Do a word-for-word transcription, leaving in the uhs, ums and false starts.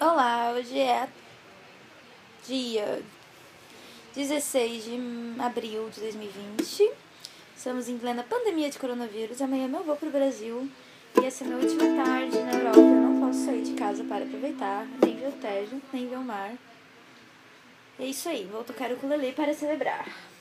Olá, hoje é dia dezesseis de abril de dois mil e vinte. Estamos em plena pandemia de coronavírus. Amanhã eu vou pro Brasil e essa é a minha última tarde na Europa. Eu não posso sair de casa para aproveitar, nem ver o Tejo, nem ver o mar. É isso aí, vou tocar o ukulele para celebrar.